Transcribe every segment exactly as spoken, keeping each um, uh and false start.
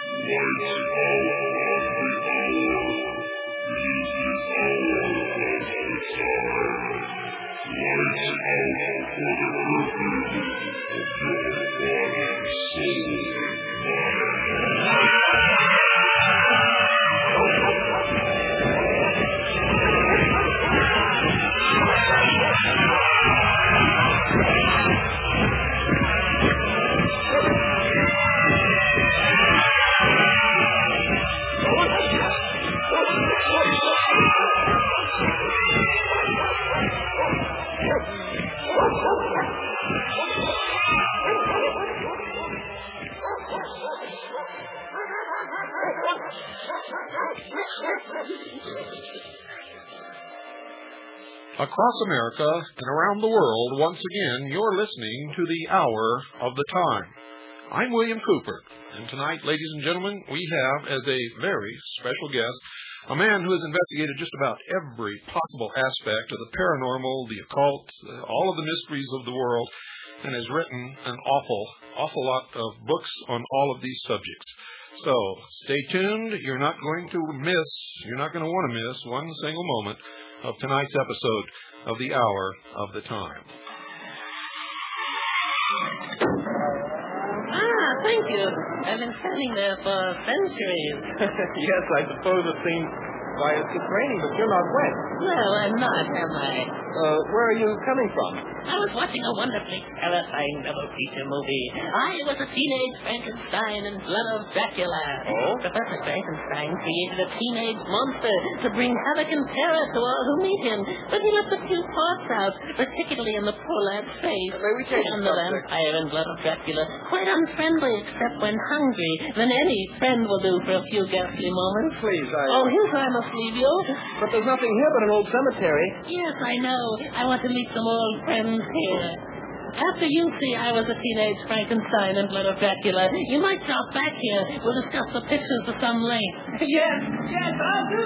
Across America and around the world, once again, you're listening to the Hour of the Time. I'm William Cooper, and tonight, ladies and gentlemen, we have as a very special guest a man who has investigated just about every possible aspect of the paranormal, the occult, uh, all of the mysteries of the world, and has written an awful, awful lot of books on all of these subjects. So stay tuned. You're not going to miss, you're not going to want to miss one single moment of tonight's episode of the Hour of the Time. Ah, thank you. I've been standing there for centuries. Yes, I suppose it seems, why, it's just raining, but you're not wet. No, I'm not, am I? Uh, where are you coming from? I was watching a wonderfully terrifying double feature movie. I was a teenage Frankenstein and Blood of Dracula. Oh? Professor Frankenstein created a teenage monster to bring havoc and terror to all who meet him, but he left a few parts out, particularly in the poor lad's face. May we change and the the subject? vampire in Blood of Dracula, quite unfriendly except when hungry, than any friend will do for a few ghastly moments. Please, I... Oh, here's where I must leave you. But there's nothing here but an old cemetery. Yes, I know. I want to meet some old friends here. After you see I was a teenage Frankenstein and Blood of Dracula, you might drop back here. We'll discuss the pictures to some length. Yes, yes, I'll do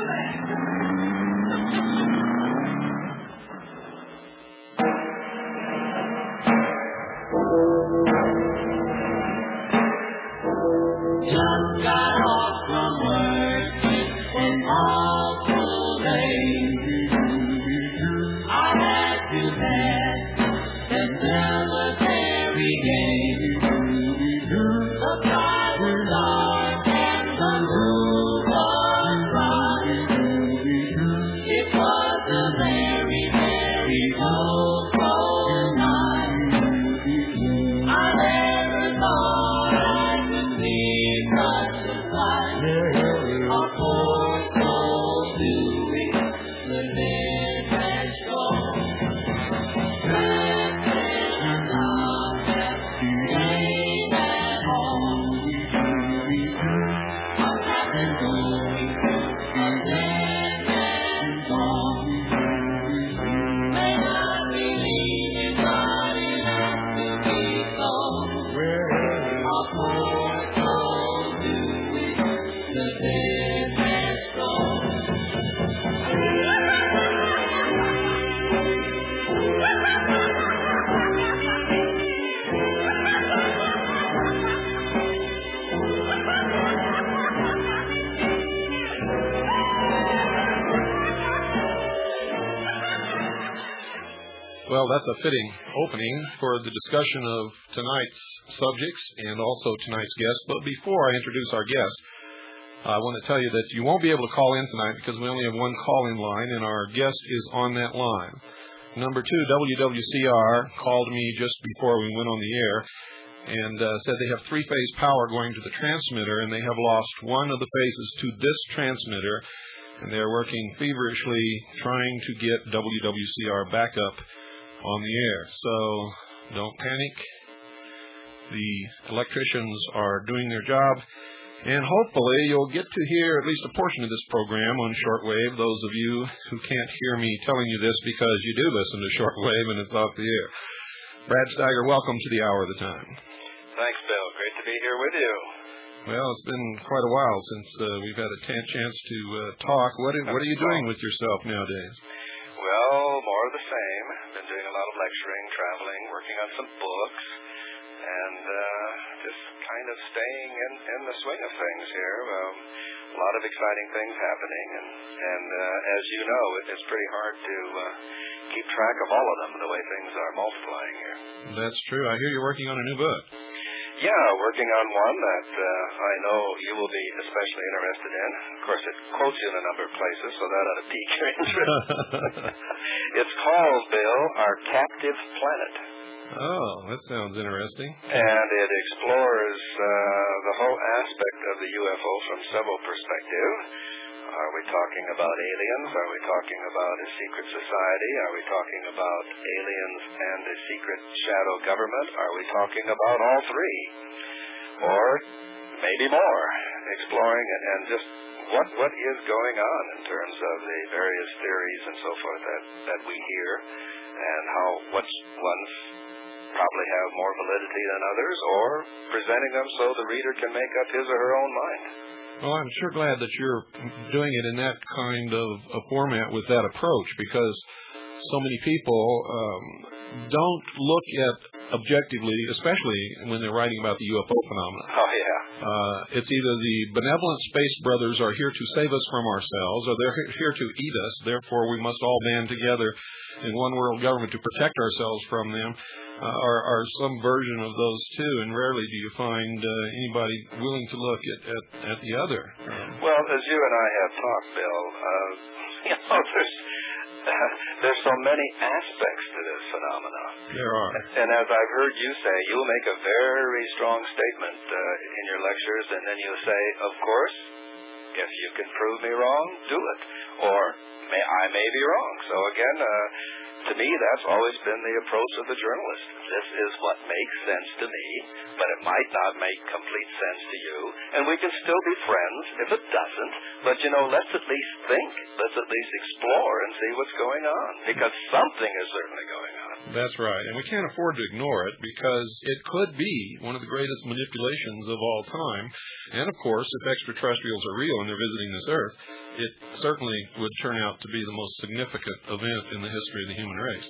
that. Just got off from work, it's an awful day. I had to have the cemetery game. The sky was dark and the moon was bright. It was a very, very cold, cold night. I never thought I could see such a sight. A poor soul doing the midnight stroll. Well, that's a fitting opening for the discussion of tonight's subjects and also tonight's guest. But before I introduce our guest, I want to tell you that you won't be able to call in tonight because we only have one call-in line, and our guest is on that line. Number two, W W C R, called me just before we went on the air and uh, said they have three-phase power going to the transmitter, and they have lost one of the phases to this transmitter, and they're working feverishly trying to get W W C R back up on the air. So don't panic. The electricians are doing their job, and hopefully you'll get to hear at least a portion of this program on shortwave, those of you who can't hear me telling you this because you do listen to shortwave and it's off the air. Brad Steiger, welcome to the Hour of the Time. Thanks, Bill. Great to be here with you. Well, it's been quite a while since uh, we've had a t- chance to uh, talk. What are, what are you doing with yourself nowadays? Well, more of the same. Been doing a lot of lecturing, traveling, working on some books, and uh, just kind kind of staying in, in the swing of things here. Um, a lot of exciting things happening, and, and uh, as you know, it, it's pretty hard to uh, keep track of all of them the way things are multiplying here. That's true. I hear you're working on a new book. Yeah, working on one that uh, I know you will be especially interested in. Of course, it quotes you in a number of places, so that ought to pique your interest. It's called, Bill, Our Captive Planet. Oh, that sounds interesting. And it explores uh, the whole aspect of the U F O from several perspectives. Are we talking about aliens? Are we talking about a secret society? Are we talking about aliens and a secret shadow government? Are we talking about all three? Or maybe more, exploring and, and just what what is going on in terms of the various theories and so forth that, that we hear, and how which ones probably have more validity than others, or presenting them so the reader can make up his or her own mind. Well, I'm sure glad that you're doing it in that kind of a format with that approach, because so many people um, don't look at objectively, especially when they're writing about the U F O phenomenon. Oh, yeah. Uh, it's either the benevolent space brothers are here to save us from ourselves, or they're here to eat us, therefore we must all band together in one world government to protect ourselves from them, uh, or, or some version of those two, and rarely do you find uh, anybody willing to look at, at, at the other. Um, well, as you and I have talked, Bill, uh, you know, there's, uh, there's so many aspects to this phenomenon. There are. And as I've heard you say, you'll make a very strong statement uh, in your lectures, and then you say, of course, if you can prove me wrong, do it. Or may, I may be wrong. So again, uh, to me, that's always been the approach of the journalist. This is what makes sense to me, but it might not make complete sense to you. And we can still be friends if it doesn't. But, you know, let's at least think. Let's at least explore and see what's going on. Because something is certainly going on. That's right. And we can't afford to ignore it, because it could be one of the greatest manipulations of all time. And, of course, if extraterrestrials are real and they're visiting this Earth, it certainly would turn out to be the most significant event in the history of the human race.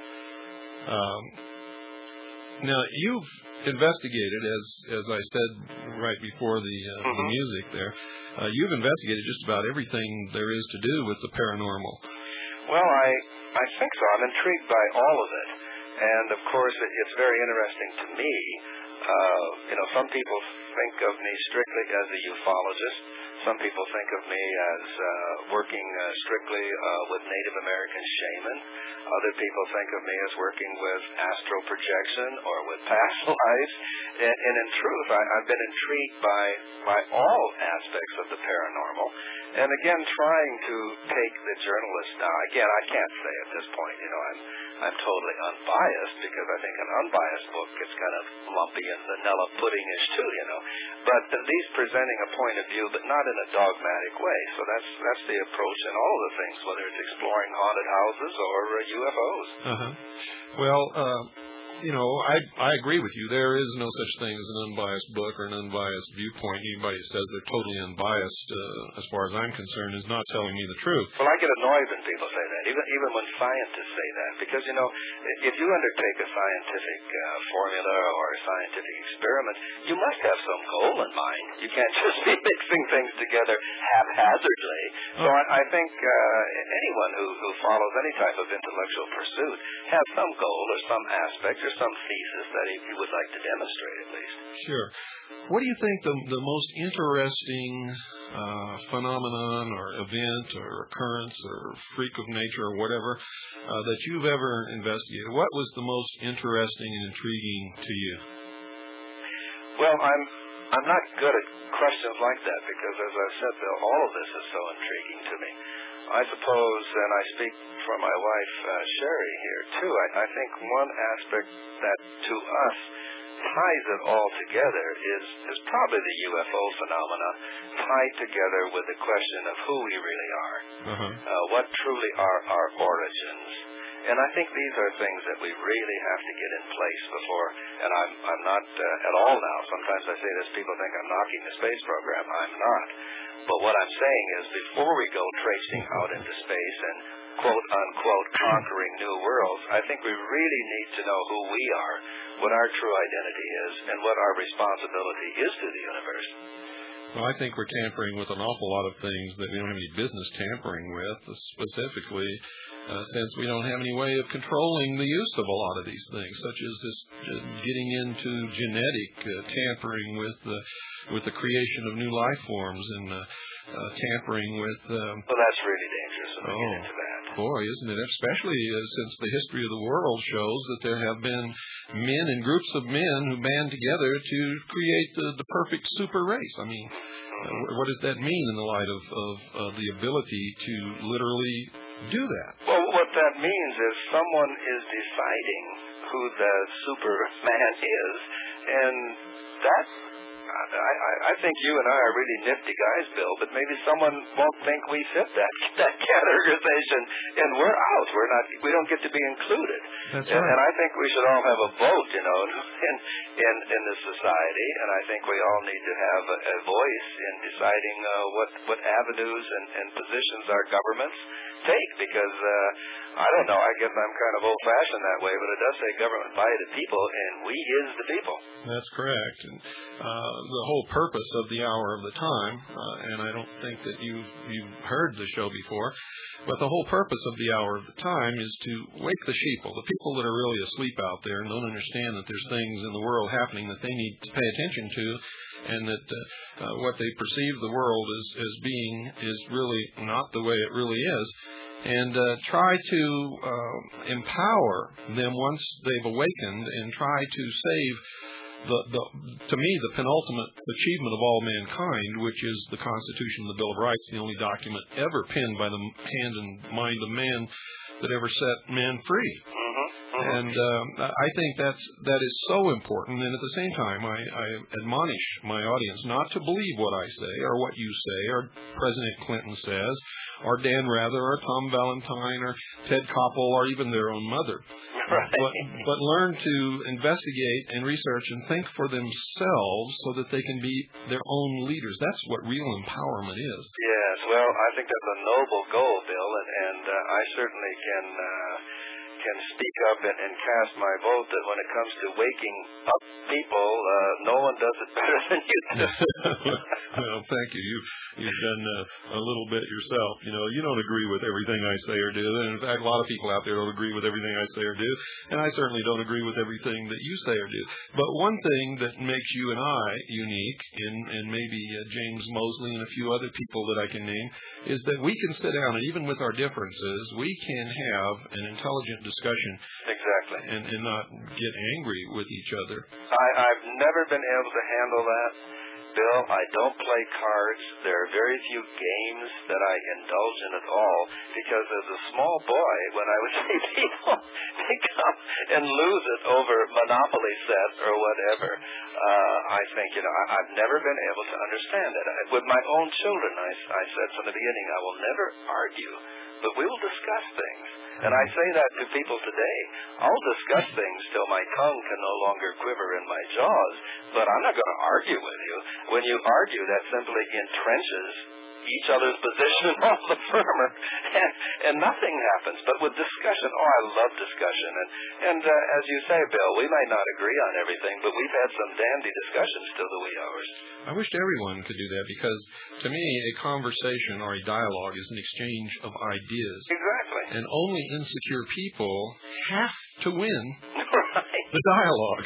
Um, now, you've investigated, as as I said right before the, uh, mm-hmm. the music there, uh, you've investigated just about everything there is to do with the paranormal. Well, I, I think so. I'm intrigued by all of it. And, of course, it, it's very interesting to me. Uh, you know, some people think of me strictly as a ufologist. Some people think of me as uh, working uh, strictly uh, with Native American shaman. Other people think of me as working with astral projection or with past lives. And, and in truth, I, I've been intrigued by, by all aspects of the paranormal. And again, trying to take the journalist now. Again, I can't say at this point, you know, I'm I'm totally unbiased, because I think an unbiased book gets kind of lumpy and vanilla puddingish too, you know. But at least presenting a point of view, but not in a dogmatic way. So that's that's the approach in all of the things, whether it's exploring haunted houses or uh, U F Os. Uh-huh. Well, uh, you know, I I agree with you. There is no such thing as an unbiased book or an unbiased viewpoint. Anybody who says they're totally unbiased, uh, as far as I'm concerned, is not telling me the truth. Well, I get annoyed when people say that, even even when scientists say that, because, you know, if you undertake a scientific uh, formula or a scientific experiment, you must have some goal in mind. You can't just be mixing things together haphazardly. So I, I think uh, anyone who, who follows any type of intellectual pursuit has some goal or some aspect or some thesis that he, he would like to demonstrate, at least. Sure. What do you think the, the most interesting uh, phenomenon or event or occurrence or freak of nature or whatever uh, that you've ever investigated? What was the most interesting and intriguing to you? Well, I'm I'm not good at questions like that, because, as I said, Bill, all of this is so intriguing to me. I suppose, and I speak for my wife, uh, Sherry, here, too, I, I think one aspect that, to us, ties it all together is, is probably the U F O phenomena, tied together with the question of who we really are, Uh-huh. uh, what truly are our origins. And I think these are things that we really have to get in place before, and I'm, I'm not uh, at all now, sometimes I say this, people think I'm knocking the space program. I'm not. But what I'm saying is, before we go traipsing out into space and quote-unquote conquering new worlds, I think we really need to know who we are, what our true identity is, and what our responsibility is to the universe. Well, I think we're tampering with an awful lot of things that we don't have any business tampering with, specifically uh, since we don't have any way of controlling the use of a lot of these things, such as this uh, getting into genetic uh, tampering with the with the creation of new life forms and uh, uh, tampering with... Um, well, that's really dangerous when we oh, get into that. Boy, isn't it? Especially uh, since the history of the world shows that there have been men and groups of men who band together to create the, the perfect super race. I mean, uh, what does that mean in the light of, of uh, the ability to literally do that? Well, what that means is someone is deciding who the Superman is, and that... I, I, I think you and I are really nifty guys, Bill, but maybe someone won't think we fit that that categorization, and we're out. We're not. We don't get to be included. That's and, right. and I think we should all have a vote, you know, in in in this society. And I think we all need to have a, a voice in deciding uh, what what avenues and, and positions our governments take. Because uh, I don't know. I guess I'm kind of old-fashioned that way, but it does say government by the people, and we is the people. That's correct. And uh, the whole purpose of the Hour of the Time, uh, and I don't think that you've, you've heard the show before, but the whole purpose of the Hour of the Time is to wake the sheeple, the people that are really asleep out there and don't understand that there's things in the world happening that they need to pay attention to, and that uh, uh, what they perceive the world as, as being is really not the way it really is. And uh, try to uh, empower them once they've awakened, and try to save the, the, to me, the penultimate achievement of all mankind, which is the Constitution and the Bill of Rights, the only document ever penned by the hand and mind of man that ever set man free. Mm-hmm. Mm-hmm. And um, I think that's that is so important. And at the same time, I, I admonish my audience not to believe what I say or what you say or President Clinton says, or Dan Rather, or Tom Valentine, or Ted Koppel, or even their own mother. Right. But, but learn to investigate and research and think for themselves so that they can be their own leaders. That's what real empowerment is. Yes, well, I think that's a noble goal, Bill, and, and uh, I certainly can... Uh, can speak up and, and cast my vote that when it comes to waking up people, uh, no one does it better than you do. Well, thank you. You, you've done uh, a little bit yourself. You know, you don't agree with everything I say or do. And in fact, a lot of people out there don't agree with everything I say or do. And I certainly don't agree with everything that you say or do. But one thing that makes you and I unique, and, and maybe uh, James Mosley and a few other people that I can name, is that we can sit down, and even with our differences, we can have an intelligent discussion. Exactly. And, and not get angry with each other. I, I've never been able to handle that, Bill. I don't play cards. There are very few games that I indulge in at all, because as a small boy, when I would see people they come and lose it over Monopoly set or whatever, uh, I think, you know, I, I've never been able to understand it. I, with my own children, I, I said from the beginning, I will never argue, but we will discuss things. And I say that to people today. I'll discuss things till my tongue can no longer quiver in my jaws, but I'm not going to argue with you. When you argue, that simply entrenches each other's position all the firmer, and, and nothing happens. But with discussion, oh, I love discussion. And, and uh, as you say, Bill, we might not agree on everything, but we've had some dandy discussions till the wee hours. I wished everyone could do that, because to me, a conversation or a dialogue is an exchange of ideas. Exactly. And only insecure people have to win Right. the dialogue.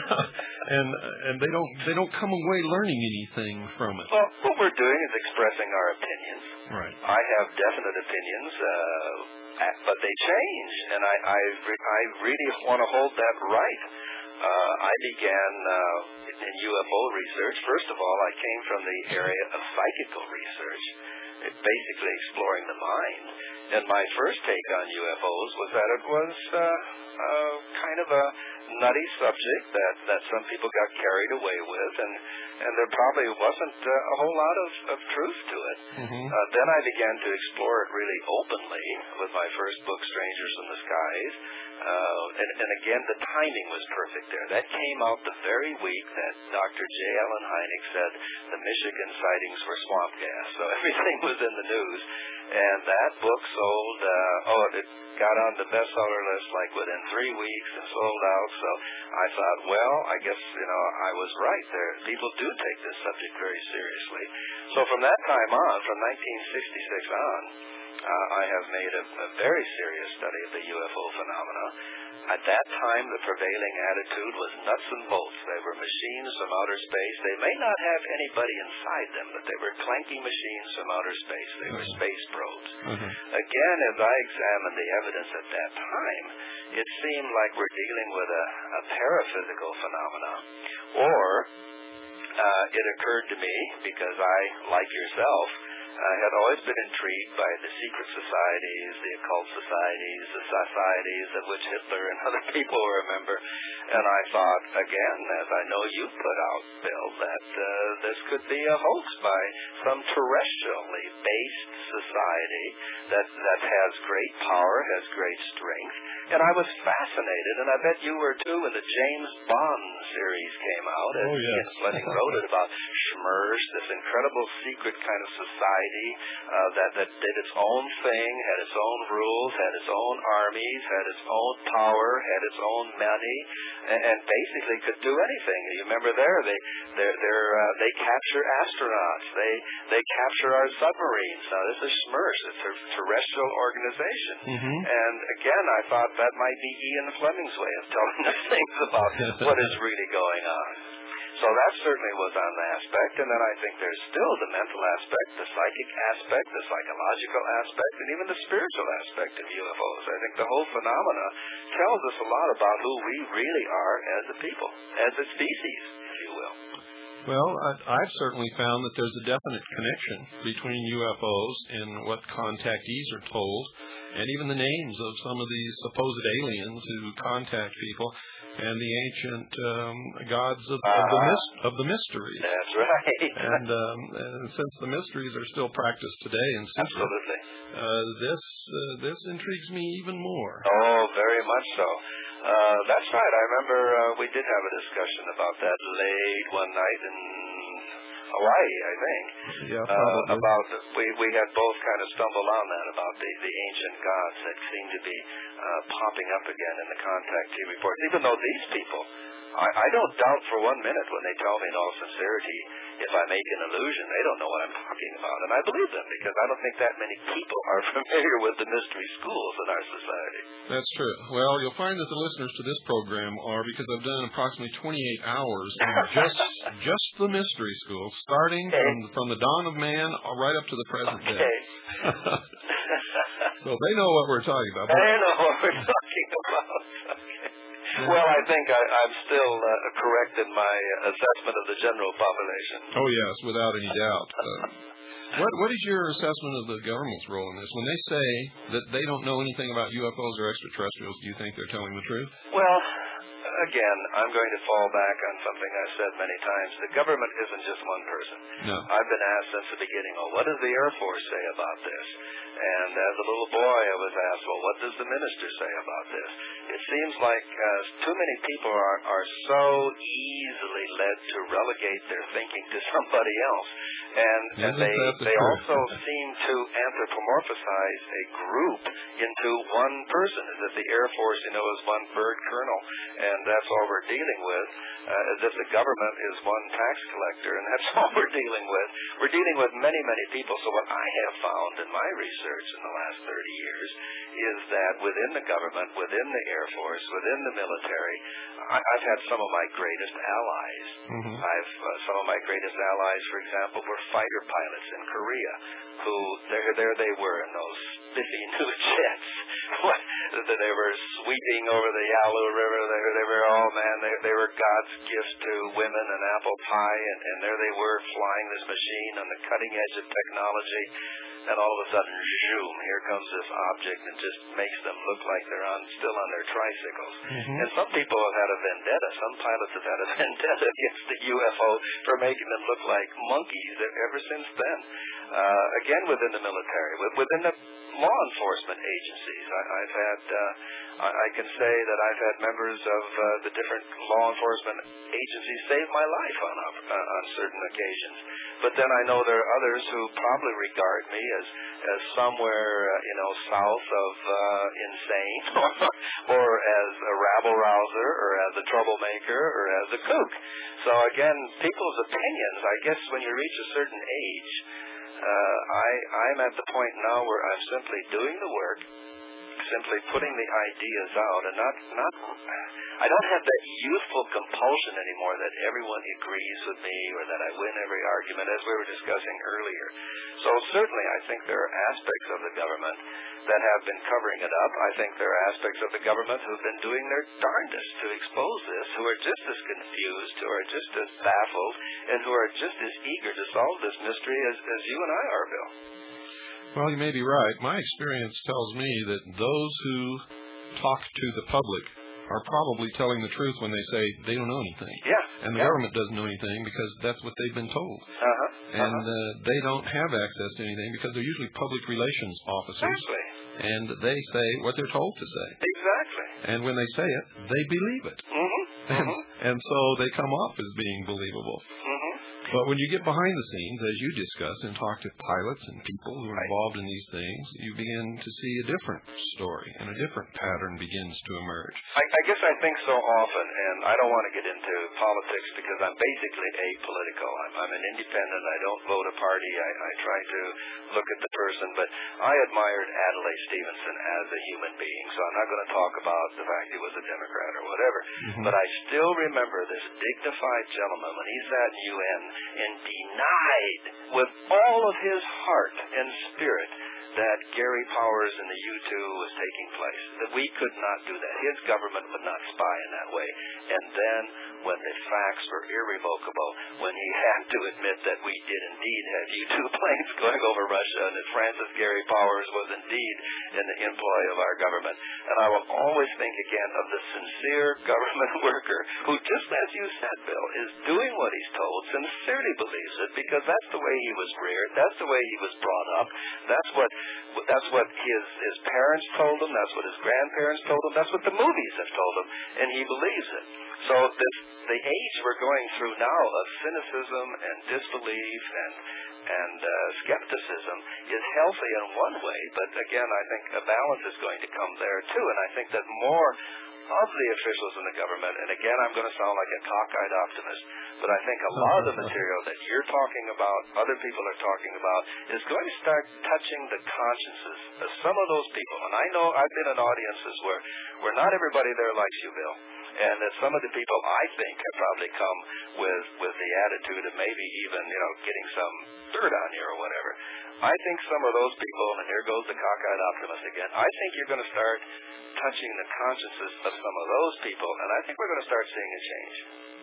and and they don't they don't come away learning anything from it. Well, what we're doing is expressing our opinions. Right. I have definite opinions, uh, but they change, and I I, re- I really want to hold that right. Uh, I began uh, in U F O research. First of all, I came from the area of psychical research, basically exploring the mind. And my first take on U F Os was that it was uh, uh, kind of a nutty subject that, that some people got carried away with, and, and there probably wasn't uh, a whole lot of, of truth to it. Mm-hmm. Uh, then I began to explore it really openly with my first book, Strangers in the Skies. Uh, and, and again, the timing was perfect there. That came out the very week that Doctor J. Allen Hynek said the Michigan sightings were swamp gas. So everything was in the news. And that book sold, uh, oh, it got on the bestseller list like within three weeks and sold out. So I thought, well, I guess, you know, I was right there. People do take this subject very seriously. So from that time on, from nineteen sixty-six on, uh, I have made a, a very serious study of the U F O phenomena. At that time, the prevailing attitude was nuts and bolts. They were machines from outer space. They may not have anybody inside them, but they were clanky machines from outer space. They were space probes. Mm-hmm. Again, as I examined the evidence at that time, it seemed like we're dealing with a, a paraphysical phenomena. Or uh, it occurred to me, because I, like yourself, I had always been intrigued by the secret societies, the occult societies, the societies of which Hitler and other people were a member. And I thought, again, as I know you put out, Bill, that uh, this could be a hoax by some terrestrially based society that, that has great power, has great strength. And I was fascinated, and I bet you were too, when the James Bond series came out. And oh, yes. Ian Fleming wrote it about Schmerz, this incredible secret kind of society uh, that, that did its own thing, had its own rules, had its own armies, had its own power, had its own money, and, and basically could do anything. You remember there, they they're, they're, uh, they capture astronauts, they they capture our submarines. Now, this is Schmerz, it's a terrestrial organization. Mm-hmm. And again, I thought that might be Ian Fleming's way of telling us things about what is really going on. So that certainly was on the aspect, and then I think there's still the mental aspect, the psychic aspect, the psychological aspect, and even the spiritual aspect of U F Os. I think the whole phenomena tells us a lot about who we really are as a people, as a species, if you will. Well, I've certainly found that there's a definite connection between U F Os and what contactees are told, and even the names of some of these supposed aliens who contact people, and the ancient um, gods of, uh, of, the myst- of the mysteries. That's right. and, um, and since the mysteries are still practiced today in secret, absolutely, uh, this uh, this intrigues me even more. Oh, very much so. Uh, that's right. I remember uh, we did have a discussion about that late one night in Hawaii, I think. Yeah, uh, about we we had both kind of stumbled on that about the, the ancient gods that seem to be uh, popping up again in the contactee reports. Even though these people, I, I don't doubt for one minute when they tell me in all sincerity, if I make an illusion, they don't know what I'm talking about, and I believe them because I don't think that many people are familiar with the mystery schools in our society. That's true. Well, you'll find that the listeners to this program are, because I've done approximately twenty-eight hours on just just the mystery schools, starting okay. from from the dawn of man right up to the present okay. day. So they know what we're talking about. They know what we're talking about. Okay. Well, I think I, I'm still uh, correct in my assessment of the general population. Oh, yes, without any doubt. Uh, what What is your assessment of the government's role in this? When they say that they don't know anything about U F Os or extraterrestrials, do you think they're telling the truth? Well, again, I'm going to fall back on something I've said many times. The government isn't just one person. No. I've been asked since the beginning, well, what does the Air Force say about this? And as a little boy, I was asked, well, what does the minister say about this? It seems like uh, too many people are, are so easily led to relegate their thinking to somebody else. And, and they, the they truth? also seem to anthropomorphize a group into one person, as if the Air Force, you know, is one bird colonel, and that's all we're dealing with, uh, as if the government is one tax collector, and that's all we're dealing with. We're dealing with many, many people. So what I have found in my research in the last thirty years is that within the government, within the Air Force, within the military, I, I've had some of my greatest allies. Mm-hmm. I've uh, some of my greatest allies, for example, were fighter pilots in Korea, who there there they were in those spiffy new jets. They were sweeping over the Yalu River. They were, they were oh man, they they were God's gift to women and apple pie, and, and there they were flying this machine on the cutting edge of technology. and all of a sudden, zoom, here comes this object and just makes them look like they're on still on their tricycles. Mm-hmm. And some people have had a vendetta. Some pilots have had a vendetta against the U F O for making them look like monkeys ever since then. Uh, again, within the military, within the law enforcement agencies, I, I've had, uh, I, I can say that I've had members of uh, the different law enforcement agencies save my life on uh, on certain occasions. But then I know there are others who probably regard me as as somewhere, uh, you know, south of uh, insane, or as a rabble rouser, or as a troublemaker, or as a kook. So again, people's opinions, I guess, when you reach a certain age. Uh, I, I'm at the point now where I'm simply doing the work, simply putting the ideas out, and not, not, I don't have that youthful compulsion anymore that everyone agrees with me or that I win every argument, as we were discussing earlier. So certainly I think there are aspects of the government that have been covering it up. I think there are aspects of the government who have been doing their darndest to expose this, who are just as confused, who are just as baffled, and who are just as eager to solve this mystery as, as you and I are, Bill. Well, you may be right. My experience tells me that those who talk to the public are probably telling the truth when they say they don't know anything. Yeah. And the yeah. government doesn't know anything because that's what they've been told. Uh-huh. And uh-huh. uh, they don't have access to anything because they're usually public relations officers. Exactly. And they say what they're told to say. Exactly. And when they say it, they believe it. Mm-hmm. And, mm-hmm. and so they come off as being believable. Mm-hmm. But when you get behind the scenes, as you discuss, and talk to pilots and people who are right. involved in these things, you begin to see a different story, and a different pattern begins to emerge. I, I guess I think so often, and I don't want to get into politics because I'm basically apolitical. I'm, I'm an independent. I don't vote a party. I, I try to look at the person. But I admired Adlai Stevenson as a human being, so I'm not going to talk about the fact he was a Democrat or whatever. Mm-hmm. But I still remember this dignified gentleman when he sat in U N and denied with all of his heart and spirit that Gary Powers in the U two was taking place, that we could not do that. His government would not spy in that way. And then when the facts were irrevocable, when he had to admit that we did indeed have U two planes going over Russia and that Francis Gary Powers was indeed in the employ of our government. And I will always think again of the sincere government worker who, just as you said, Bill, is doing what he's told, sincerely believes it, because that's the way he was reared, that's the way he was brought up, that's what That's what his his parents told him. That's what his grandparents told him. That's what the movies have told him, and he believes it. So this the age we're going through now of cynicism and disbelief and and uh, skepticism is healthy in one way, but again, I think a balance is going to come there too. And I think that more of the officials in the government, and again, I'm going to sound like a cockeyed optimist, but I think a lot of the material that you're talking about, other people are talking about, is going to start touching the consciences of some of those people. And I know I've been in audiences where, where not everybody there likes you, Bill, and that some of the people I think have probably come with, with the attitude of maybe even, you know, getting some dirt on you or whatever. I think some of those people, and here goes the cockeyed optimist again, I think you're going to start touching the consciences of some of those people, and I think we're going to start seeing a change.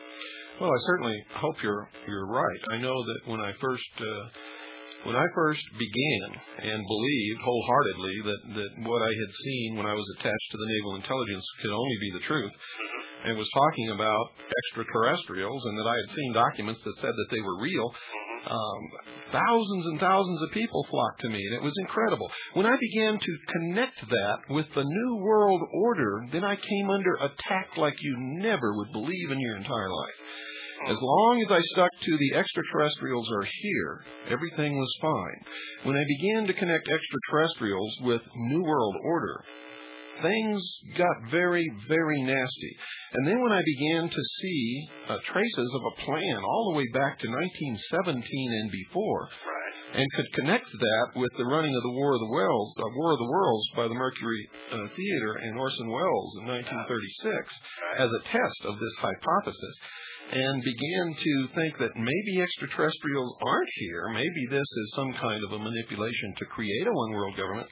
Well, I certainly hope you're you're right. I know that when I first uh, when I first began and believed wholeheartedly that, that what I had seen when I was attached to the Naval Intelligence could only be the truth, mm-hmm. and was talking about extraterrestrials, and that I had seen documents that said that they were real. Um, thousands and thousands of people flocked to me, and it was incredible. When I began to connect that with the New World Order, then I came under attack like you never would believe in your entire life. As long as I stuck to the extraterrestrials are here, everything was fine. When I began to connect extraterrestrials with New World Order, things got very, very nasty. And then when I began to see uh, traces of a plan all the way back to nineteen seventeen and before, right. and could connect that with the running of the War of the Worlds, uh, War of the Worlds by the Mercury uh, Theater and Orson Welles in nineteen thirty-six right. as a test of this hypothesis, and began to think that maybe extraterrestrials aren't here, maybe this is some kind of a manipulation to create a one-world government,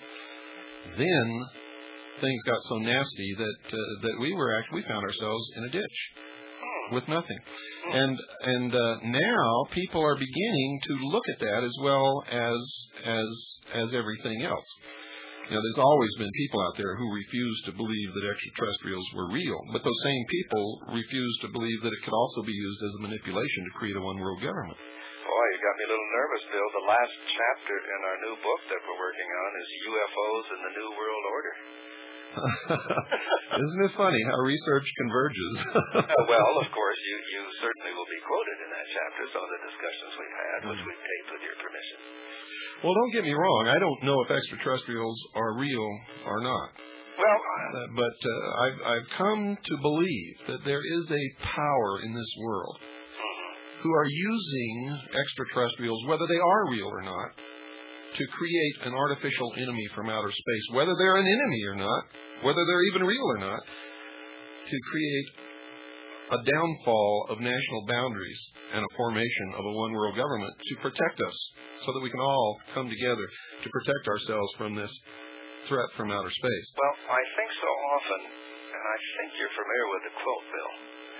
then things got so nasty that uh, that we were actually we found ourselves in a ditch. with nothing. And and uh, now people are beginning to look at that as well as as as everything else. You know, there's always been people out there who refuse to believe that extraterrestrials were real, but those same people refuse to believe that it could also be used as a manipulation to create a one-world government. Boy, you got me a little nervous, Bill. The last chapter in our new book that we're working on is U F Os and the New World Order. Isn't it funny how research converges? uh, well, of course, you, you certainly will be quoted in that chapter, some of the discussions we've had, which we've taped with your permission. Well, don't get me wrong. I don't know if extraterrestrials are real or not. Well, uh, but uh, I've, I've come to believe that there is a power in this world mm-hmm. who are using extraterrestrials, whether they are real or not, to create an artificial enemy from outer space, whether they're an enemy or not, whether they're even real or not, to create a downfall of national boundaries and a formation of a one-world government to protect us so that we can all come together to protect ourselves from this threat from outer space. Well, I think so often, and I think you're familiar with the quote, Bill,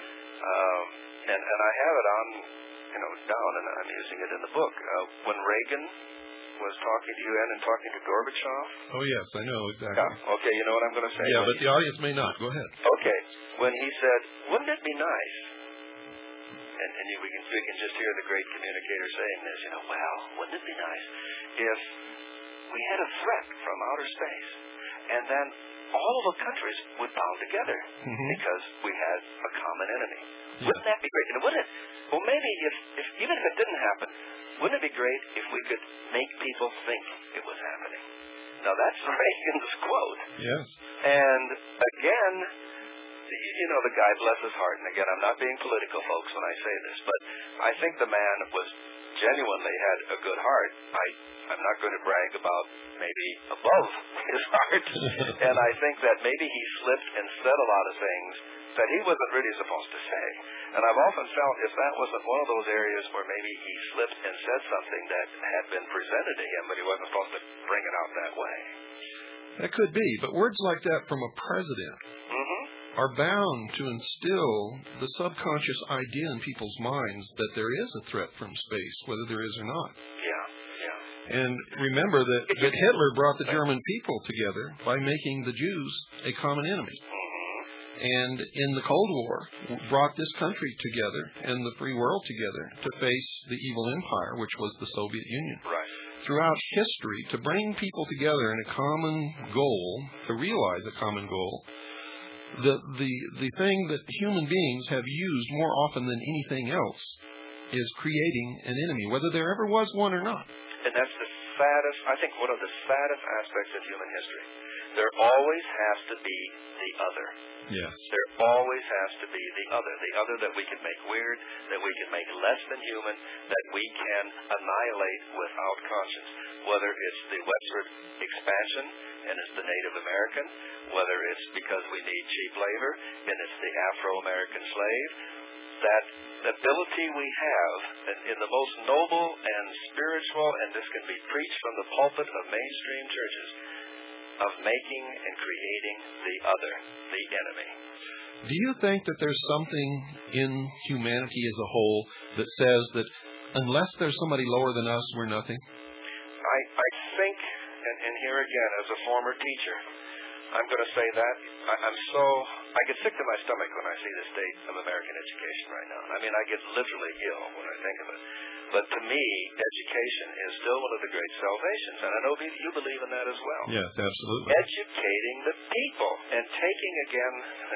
um, and, and I have it on, you know, down, and I'm using it in the book. Uh, when Reagan was talking to U N and talking to Gorbachev. Oh, yes, I know exactly. Yeah, okay, you know what I'm going to say? Yeah, when but he, the audience may not. Go ahead. Okay, when he said, wouldn't it be nice, and, and you, we, can, we can just hear the great communicator saying this, you know, well, wouldn't it be nice if we had a threat from outer space, and then all of the countries would bound together mm-hmm. because we had a common enemy. Yeah. Wouldn't that be great? And wouldn't it? Well, maybe if, if even if it didn't happen, wouldn't it be great if we could make people think it was happening? Now, that's Reagan's quote. Yes. And again, you know, the guy, bless his heart, and again, I'm not being political, folks, when I say this, but I think the man was genuinely had a good heart. I, I'm not going to brag about maybe above his heart, and I think that maybe he slipped and said a lot of things that he wasn't really supposed to say. And I've often felt if that wasn't one of those areas where maybe he slipped and said something that had been presented to him, but he wasn't supposed to bring it out that way. That could be, but words like that from a president Mm-hmm. are bound to instill the subconscious idea in people's minds that there is a threat from space, whether there is or not. Yeah, yeah. And remember that, that Hitler brought the German people together by making the Jews a common enemy. And in the Cold War, brought this country together and the free world together to face the evil empire, which was the Soviet Union. Right. Throughout history, to bring people together in a common goal, to realize a common goal, the the the thing that human beings have used more often than anything else is creating an enemy, whether there ever was one or not. And that's the saddest, I think one of the saddest aspects of human history. There always has to be the other. Yes. There always has to be the other. The other that we can make weird, that we can make less than human, that we can annihilate without conscience. Whether it's the westward expansion and it's the Native American, whether it's because we need cheap labor and it's the Afro-American slave, that ability we have in, in the most noble and spiritual, and this can be preached from the pulpit of mainstream churches, of making and creating the other, the enemy. Do you think that there's something in humanity as a whole that says that unless there's somebody lower than us, we're nothing? I, I think, and, and here again, as a former teacher, I'm going to say that. I, I'm so, I get sick to my stomach when I see the state of American education right now. I mean, I get literally ill when I think of it. But to me, education is still one of the great salvations. And I know you believe in that as well. Yes, absolutely. Educating the people and taking again,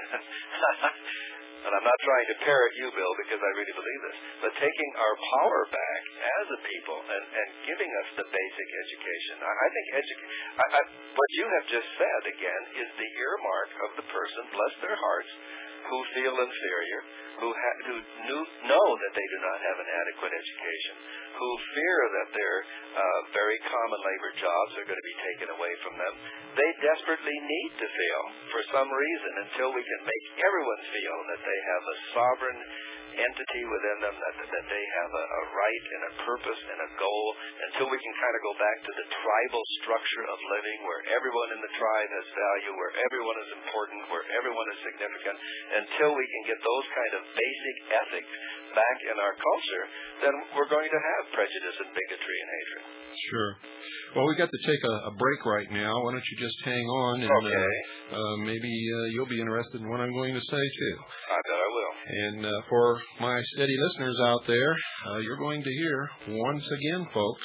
and I'm not trying to parrot you, Bill, because I really believe this, but taking our power back as a people and, and giving us the basic education. I, I think edu- I, I, what you have just said, again, is the earmark of the person, bless their hearts, who feel inferior, who, ha- who knew, know that they do not have an adequate education, who fear that their uh, very common labor jobs are going to be taken away from them. They desperately need to feel, for some reason, until we can make everyone feel that they have a sovereign entity within them, that, that they have a, a right and a purpose and a goal, until we can kind of go back to the tribal structure of living where everyone in the tribe has value, where everyone is important, where everyone is significant, until we can get those kind of basic ethics back in our culture, then we're going to have prejudice and bigotry and hatred. Sure. Well, we've got to take a, a break right now. Why don't you just hang on, and okay. uh, uh, maybe uh, you'll be interested in what I'm going to say, too. I bet I will. And uh, for my steady listeners out there, uh, you're going to hear, once again, folks,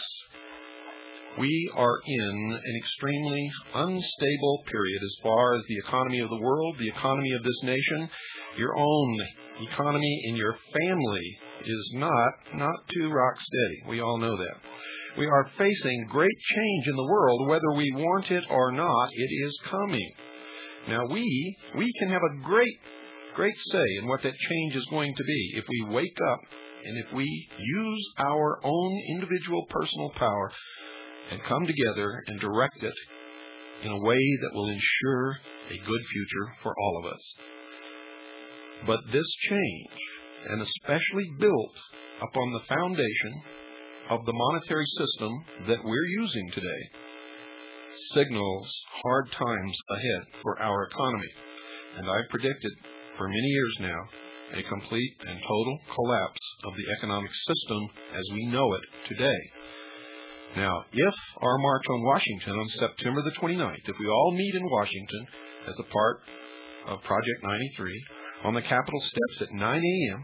we are in an extremely unstable period as far as the economy of the world, the economy of this nation. Your own economy in your family is not, not too rock steady. We all know that. We are facing great change in the world, whether we want it or not. It is coming. Now, we we can have a great, great say in what that change is going to be if we wake up and if we use our own individual personal power and come together and direct it in a way that will ensure a good future for all of us. But this change, and especially built upon the foundation of the monetary system that we're using today, signals hard times ahead for our economy. And I've predicted for many years now a complete and total collapse of the economic system as we know it today. Now, if our march on Washington on September the twenty-ninth, if we all meet in Washington as a part of Project ninety-three on the Capitol steps at nine a.m.,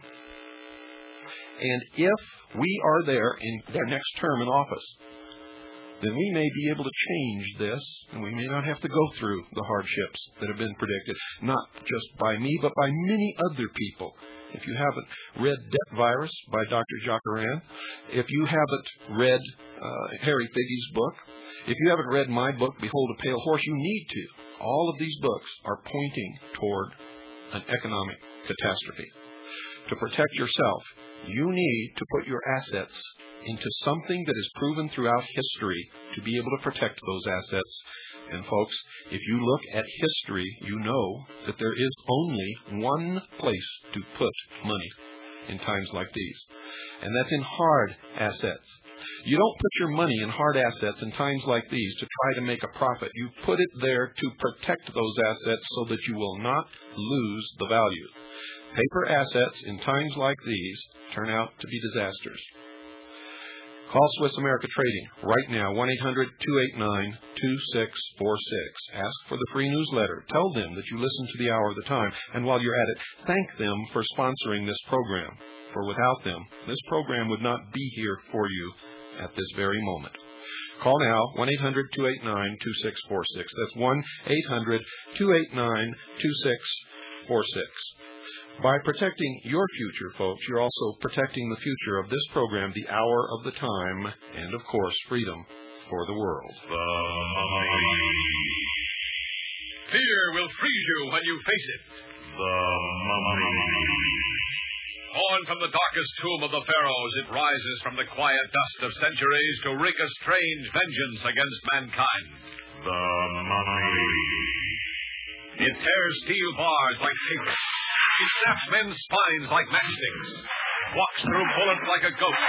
and if we are there in their next term in office, then we may be able to change this, and we may not have to go through the hardships that have been predicted, not just by me, but by many other people. If you haven't read Debt Virus by Doctor Jacques Rand, if you haven't read uh, Harry Figge's book, if you haven't read my book, Behold a Pale Horse, you need to. All of these books are pointing toward an economic catastrophe. To protect yourself, you need to put your assets into something that is proven throughout history to be able to protect those assets. And folks, if you look at history, you know that there is only one place to put money in times like these, and that's in hard assets. You don't put your money in hard assets in times like these to try to make a profit. You put it there to protect those assets so that you will not lose the value. Paper assets in times like these turn out to be disasters. Call Swiss America Trading right now, one eight hundred two eight nine two six four six. Ask for the free newsletter. Tell them that you listen to the Hour of the Time. And while you're at it, thank them for sponsoring this program. For without them, this program would not be here for you at this very moment. Call now, one eight hundred two eight nine two six four six. That's one eight hundred two eight nine two six four six. By protecting your future, folks, you're also protecting the future of this program, The Hour of the Time, and, of course, freedom for the world. The Mummy. Fear will freeze you when you face it. The Mummy. Born from the darkest tomb of the pharaohs, it rises from the quiet dust of centuries to wreak a strange vengeance against mankind. The Mummy. It tears steel bars like hate. It snaps men's spines like matchsticks. Walks through bullets like a ghost.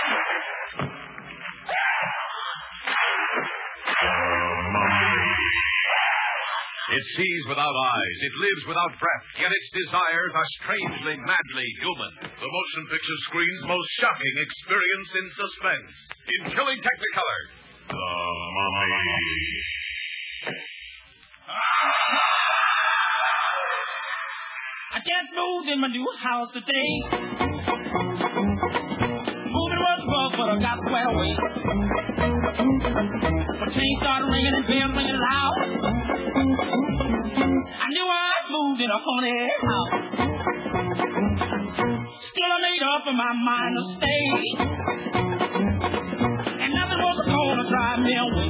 The Mummy. It sees without eyes. It lives without breath. Yet its desires are strangely, madly human. The motion picture screen's most shocking experience in suspense. In chilling Technicolor. The Mummy. I just moved in my new house today. Moving was rough, but I got squared away. My chain started ringing and bells ringing loud. I knew I moved in a haunted house. Still I made up in my mind to stay. And nothing was gonna drive me away.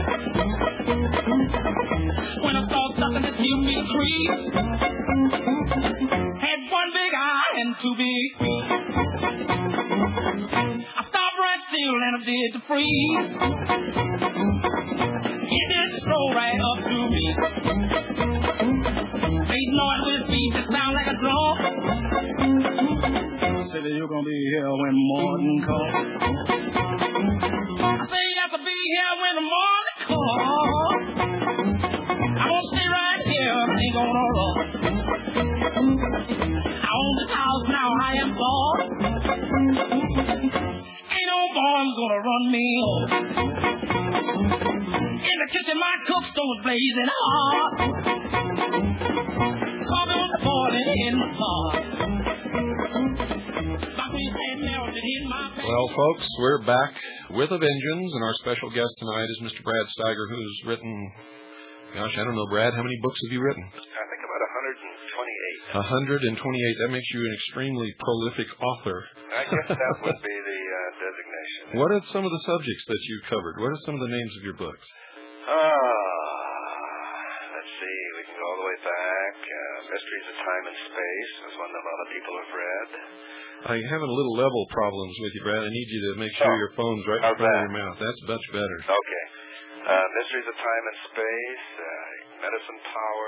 When I saw something that gave me creeps. Had one big eye and two big feet. I stopped right still and I did to freeze. It didn't stroll right up to me. Made noise with feet that sound like a drum. say that you're gonna be here when morning comes. I say you have to be here when the morning comes. I won't stay right here, I ain't gonna run. I own this house now, I am boss. Ain't no bombs gonna run me off. In the kitchen, my cook stove's blazing hot. Coffee was boiling in the pot. Well, folks, we're back with a vengeance, and our special guest tonight is Mister Brad Steiger, who's written, gosh, I don't know, Brad, how many books have you written? I think about one hundred twenty-eight. one hundred twenty-eight. That makes you an extremely prolific author. I guess that would be the uh, designation. What are some of the subjects that you covered? What are some of the names of your books? Ah, let's see. We can go all the way back. Uh, Mysteries of Time and Space is one that a lot of people have read. I'm having a little level problems with you, Brad. I need you to make sure oh. your phone's right in How's front that? of your mouth. That's much better. Okay. Uh, Mysteries of Time and Space, uh, Medicine Power,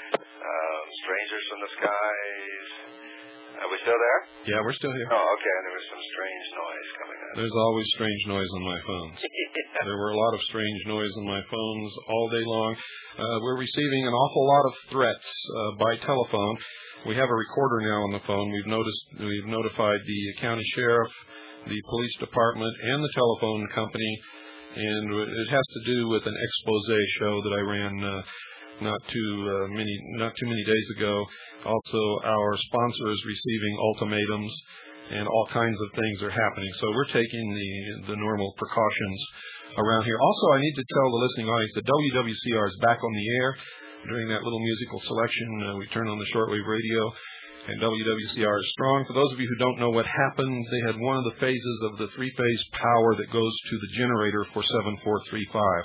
uh, Strangers from the Skies. Are we still there? Yeah, we're still here. Oh, okay. There was some strange noise coming in. There's always strange noise on my phones. Yeah. There were a lot of strange noise on my phones all day long. Uh, we're receiving an awful lot of threats uh, by telephone. We have a recorder now on the phone. We've noticed, we've notified the county sheriff, the police department, and the telephone company, and it has to do with an expose show that I ran uh, not too uh, many not too many days ago. Also, our sponsor is receiving ultimatums, and all kinds of things are happening. So we're taking the the normal precautions around here. Also, I need to tell the listening audience that W W C R is back on the air. During that little musical selection, uh, we turned on the shortwave radio, and W W C R is strong. For those of you who don't know what happened, they had one of the phases of the three-phase power that goes to the generator for seven four three five.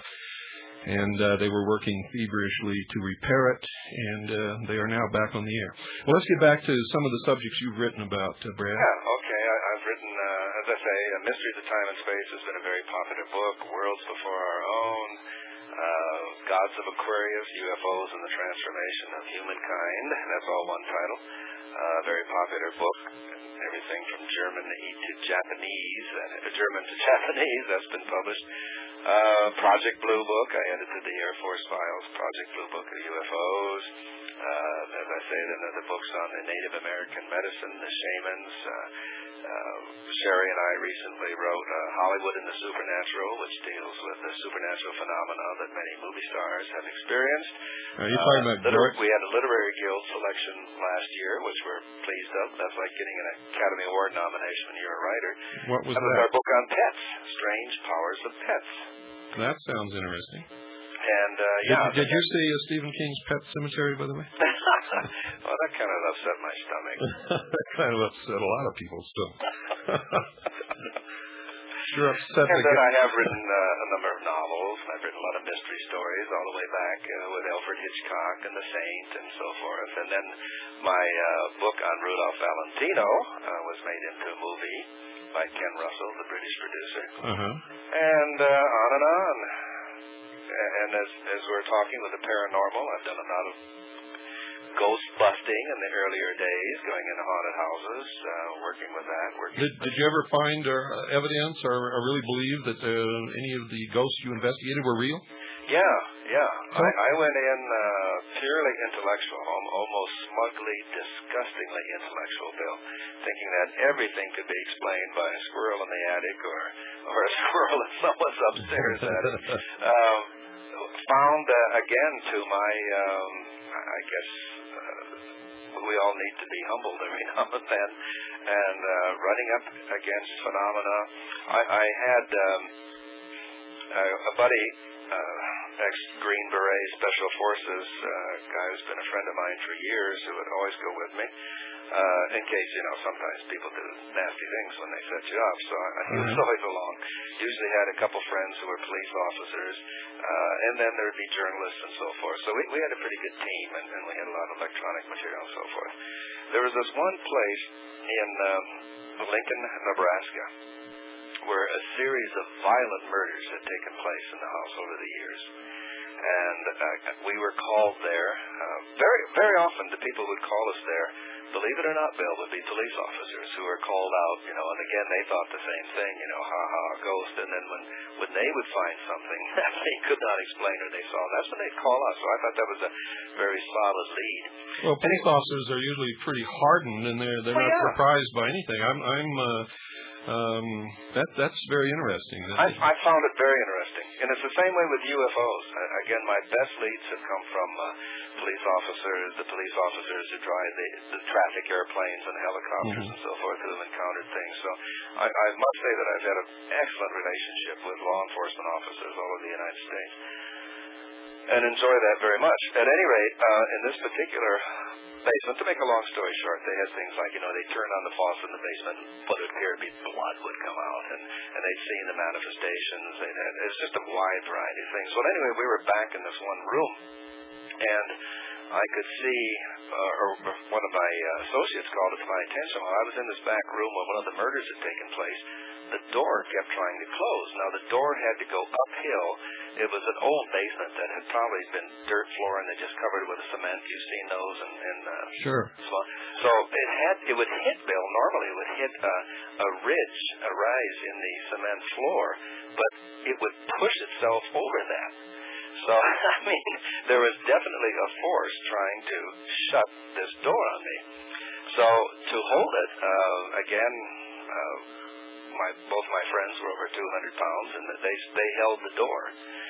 And uh, they were working feverishly to repair it, and uh, they are now back on the air. Well, let's get back to some of the subjects you've written about, uh, Brad. Yeah, okay. I, I've written, uh, as I say, uh, Mysteries of Time and Space has been a very popular book. Worlds Before Our Own, uh, Gods of Aquarius, U F Os and the Transformation of Humankind. That's all one title. Uh, very popular book. Everything from German to Japanese, uh, German to Japanese, that's been published. Uh, Project Blue Book, I edited the Air Force Files, Project Blue Book of U F Os. Uh, as I say, then the books on the Native American medicine, the shamans. Uh, uh, Sherry and I recently wrote uh, Hollywood and the Supernatural, which deals with the supernatural phenomena that many movie stars have experienced. Are you talking uh, about liter- We had a Literary Guild selection last year, which we're pleased of. That's like getting an Academy Award nomination when you're a writer. What was that? that? was our book on pets, Strange Powers of Pets. That sounds interesting. And, uh, did, yeah. Did you see uh, Stephen King's Pet Cemetery, by the way? Well, that kind of upset my stomach. That kind of upset a lot of people's stomach. Sure upset And the then guy. I have written uh, a number of novels. I've written a lot of mystery stories all the way back uh, with Alfred Hitchcock and The Saint and so forth. And then my uh, book on Rudolph Valentino uh, was made into a movie by Ken Russell, the British producer. Uh-huh. And uh, on and on. And as as we're talking with the paranormal, I've done a lot of ghost busting in the earlier days, going into haunted houses, uh, working with that. Working Did, did you ever find uh, evidence or, or really believe that uh, any of the ghosts you investigated were real? Yeah, yeah. So? I, I went in uh, purely intellectual, almost smugly, disgustingly intellectual, Bill, thinking that everything could be explained by a squirrel in the attic or, or a squirrel in someone's upstairs attic. Um, found, uh, again, to my, um, I guess, uh, we all need to be humbled every now and then, and uh, running up against phenomena. I, I had um, a, a buddy, uh, ex-Green Beret Special Forces uh, guy who's been a friend of mine for years, who would always go with me, uh, in case, you know, sometimes people do nasty things when they set you up, so I, he was always along. Usually had a couple friends who were police officers, uh, and then there would be journalists and so forth. So we, we had a pretty good team, and, and we had a lot of electronic material and so forth. There was this one place in um, Lincoln, Nebraska, where a series of violent murders had taken place in the house over the years. And uh, we were called there. Uh, very, very often the people who'd call us there, believe it or not, Bill, would be police officers who were called out, you know, and again, they thought the same thing, you know, ha ha, a ghost. And then when, when they would find something that they could not explain or they saw, that's when they'd call us. So I thought that was a very solid lead. Well, police officers are usually pretty hardened, and they're they're well, not yeah. surprised by anything. I'm I'm uh, um, that that's very interesting. I, I found it very interesting, and it's the same way with U F Os. Uh, again, my best leads have come from uh, police officers, the police officers who drive the, the traffic airplanes and helicopters mm-hmm. and so forth who have encountered things. So I, I must say that I've had an excellent relationship with law enforcement officers all over the United States, and enjoy that very much. At any rate, uh, in this particular basement, to make a long story short, they had things like, you know, they turned on the faucet in the basement and what would appear to be blood would come out, and, and they'd seen the manifestations. They'd had, it was just a wide variety of things. Well, anyway, we were back in this one room, and I could see, uh, or, or one of my uh, associates called it to my attention while I was in this back room where one of the murders had taken place. The door kept trying to close. Now, the door had to go uphill. It was an old basement that had probably been dirt floor and they just covered it with cement. You've seen those. And, and uh, sure. So, so it had, it would hit, Bill, normally it would hit a, a ridge, a rise in the cement floor, but it would push itself over that. So, I mean, there was definitely a force trying to shut this door on me. So, to hold it, uh, again, uh, my both my friends were over two hundred pounds, and they they held the door.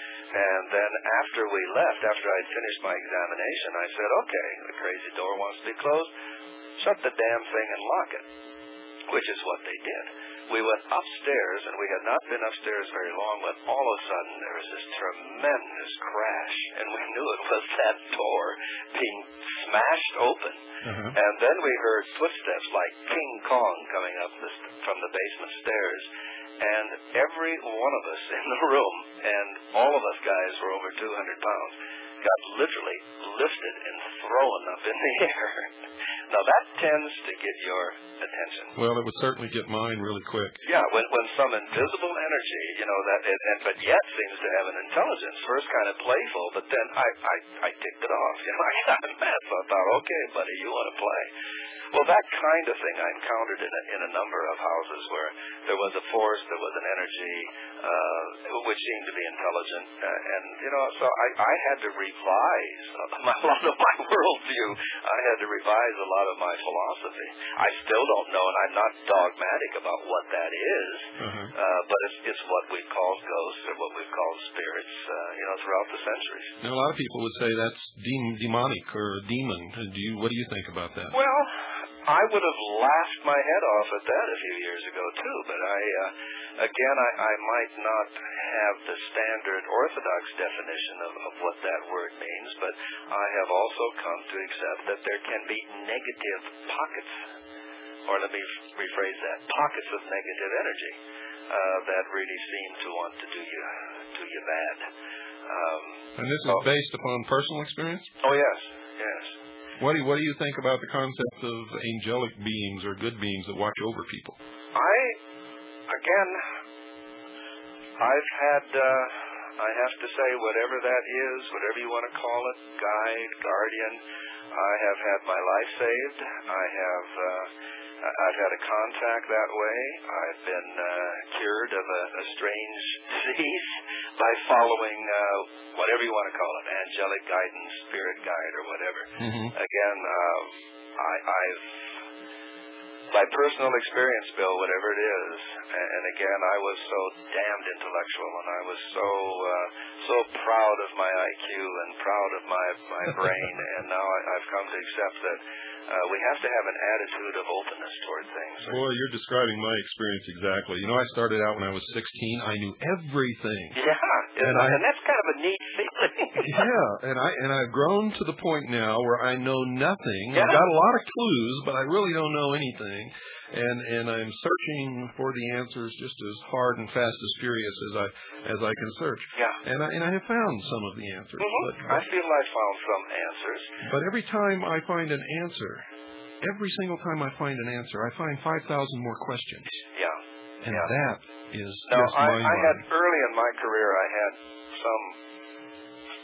And then after we left, after I'd finished my examination, I said, okay, the crazy door wants to be closed. Shut the damn thing and lock it, which is what they did. We went upstairs, and we had not been upstairs very long when all of a sudden there was this tremendous crash, and we knew it was that door being smashed open. Uh-huh. And then we heard footsteps like King Kong coming up the, from the basement stairs, and every one of us in the room, and all of us guys were over two hundred pounds, got literally lifted and thrown up in the air. Now, that tends to get your attention. Well, it would certainly get mine really quick. Yeah, when when some invisible energy, you know, that, and, and but yet seems to have an intelligence. First kind of playful, but then I I, I ticked it off. You know, I got mad, so I thought, okay, buddy, you want to play? Well, that kind of thing I encountered in a, in a number of houses where there was a force, there was an energy, uh, which seemed to be intelligent, uh, and you know, so I I had to revise a lot of my worldview. I had to revise a lot of my philosophy. I still don't know, and I'm not dogmatic about what that is, Uh-huh. uh, but it's, it's what we've called ghosts or what we've called spirits, uh, you know, throughout the centuries. Now, a lot of people would say that's de- demonic or a demon. Do you? What do you think about that? Well, I would have laughed my head off at that a few years ago, too, but I, uh, again, I, I might not have the standard orthodox definition of, of what that word means, but I have also come to accept that there can be negative pockets, or let me rephrase that, pockets of negative energy uh, that really seem to want to do you, do you bad. Um, and this is so, based upon personal experience? Oh, yes, yes. What do you, what do you think about the concept of angelic beings or good beings that watch over people? I, again, I've had, uh, I have to say, whatever that is, whatever you want to call it, guide, guardian, I have had my life saved. I have, uh, I've had a contact that way. I've been uh, cured of a, a strange disease by following uh, whatever you want to call it, angelic guidance, spirit guide, or whatever. Mm-hmm. Again, uh, I, I've, by personal experience, Bill, whatever it is, and, and again, I was so damned intellectual, and I was so uh, so proud of my I Q and proud of my my brain, and now I, I've come to accept that uh, we have to have an attitude of openness toward things. Boy, you're describing my experience exactly. You know, I started out when I was sixteen. I knew everything. Yeah, and, I, and that's kind of a neat feeling. Yeah, and I and I've grown to the point now where I know nothing. Yeah. I've got a lot of clues, but I really don't know anything. And and I'm searching for the answers just as hard and fast as furious as I as I can search. Yeah. And I and I have found some of the answers. Mm-hmm. But, I feel I found some answers. But every time I find an answer, every single time I find an answer, I find five thousand more questions. Yeah. And yeah. that is Now, just I, mind I had blowing. early in my career, I had some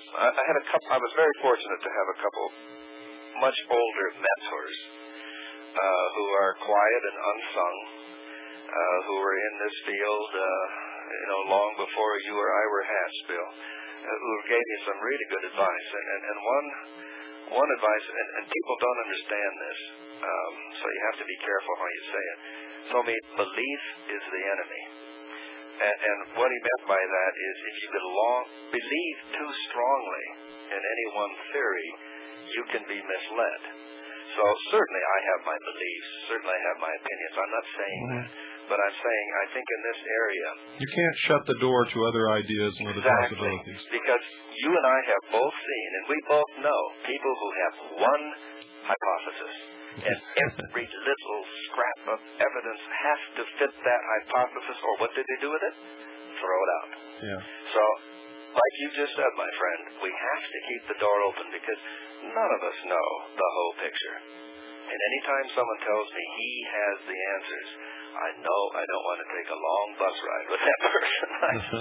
I, I had a couple. I was very fortunate to have a couple much older mentors uh, who are quiet and unsung, uh, who were in this field, uh, you know, long before you or I were hatched, Bill, uh, who gave me some really good advice. And and, and one one advice, and, and people don't understand this, um, so you have to be careful how you say it. Told me belief is the enemy. And, and what he meant by that is if you belong, believe too strongly in any one theory, you can be misled. So certainly I have my beliefs, certainly I have my opinions. I'm not saying Mm-hmm. that. But I'm saying I think in this area... You can't shut the door to other ideas and other exactly, possibilities. Because you and I have both seen, and we both know, people who have one hypothesis, and every little scrap of evidence has to fit that hypothesis, or what did they do with it? Throw it out. Yeah. So, like you just said, my friend, we have to keep the door open because none of us know the whole picture. And anytime someone tells me he has the answers, I know I don't want to take a long bus ride with that person.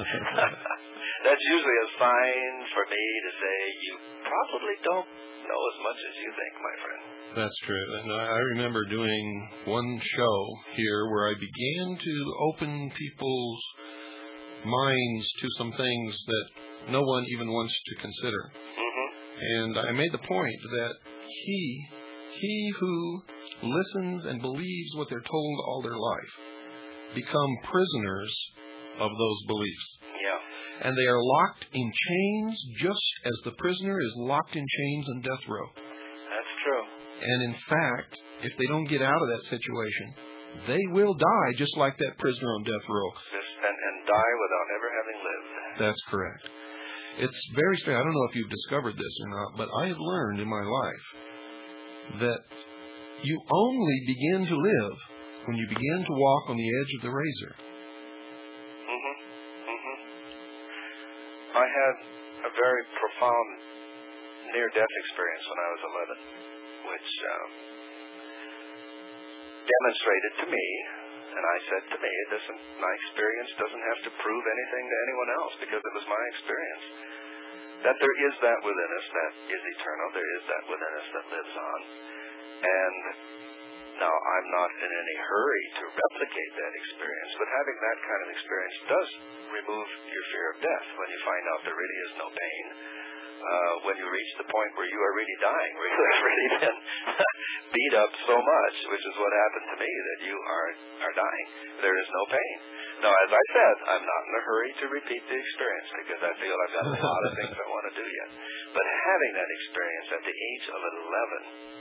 That's usually a sign for me to say you probably don't know as much as you think, my friend. That's true. And I remember doing one show here where I began to open people's minds to some things that no one even wants to consider. Mm-hmm. And I made the point that he, he who listens and believes what they're told all their life become prisoners of those beliefs. Yeah. And they are locked in chains just as the prisoner is locked in chains on death row. That's true. And in fact, if they don't get out of that situation, they will die just like that prisoner on death row. Just, and, and die without ever having lived. That's correct. It's very strange. I don't know if you've discovered this or not, but I have learned in my life that you only begin to live when you begin to walk on the edge of the razor. Mm-hmm. Mm-hmm. I had a very profound near-death experience when I was eleven, which um, demonstrated to me, and I said to me, it doesn't, my experience doesn't have to prove anything to anyone else because it was my experience. That there is that within us that is eternal. There is that within us that lives on. And now I'm not in any hurry to replicate that experience, but having that kind of experience does remove your fear of death when you find out there really is no pain. Uh, when you reach the point where you are really dying, where you have really been beat up so much, which is what happened to me, that you are are dying. There is no pain. Now, as I said, I'm not in a hurry to repeat the experience because I feel I've got a lot of things I want to do yet. But having that experience at the age of eleven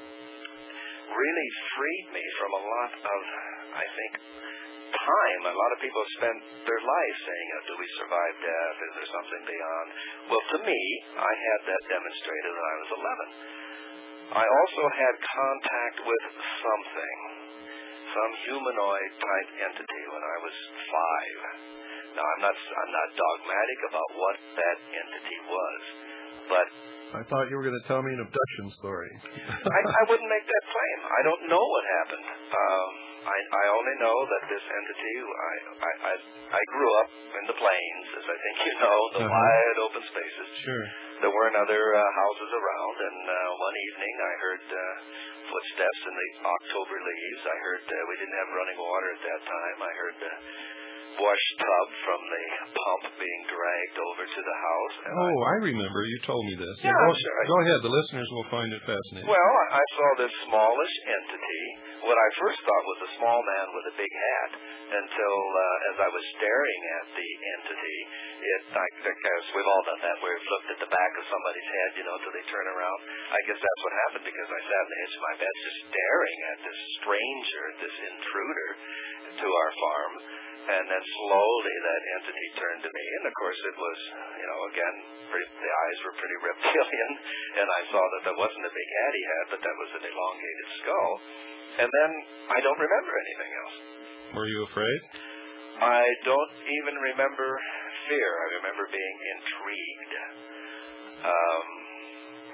really freed me from a lot of, I think, time. A lot of people spend their life saying, oh, do we survive death? Is there something beyond? Well, to me, I had that demonstrated when I was eleven. I also had contact with something, some humanoid type entity when I was five. Now, I'm not, I'm not dogmatic about what that entity was, but I thought you were going to tell me an abduction story. I, I wouldn't make that claim. I don't know what happened. Um, I, I only know that this entity, I, I, I, I grew up in the plains, as I think you know, the uh-huh. wide open spaces. Sure. There weren't other uh, houses around, and uh, one evening I heard uh, footsteps in the October leaves. I heard, uh, we didn't have running water at that time. I heard the wash tub from the pump being dragged over to the house. And oh, I, I remember. You told me this. Yeah, go, sure. Go ahead. The listeners will find it fascinating. Well, I saw this smallish entity. What I first thought was a small man with a big hat until, uh, as I was staring at the entity, it, I guess we've all done that, where we've looked at the back of somebody's head, you know, until they turn around. I guess that's what happened because I sat on the edge of my bed just staring at this stranger, this intruder to our farm. And then slowly that entity turned to me. And, of course, it was, you know, again, pretty, the eyes were pretty reptilian. And I saw that that wasn't a big hat he had, but that was an elongated skull. And then I don't remember anything else. Were you afraid? I don't even remember fear. I remember being intrigued. Um,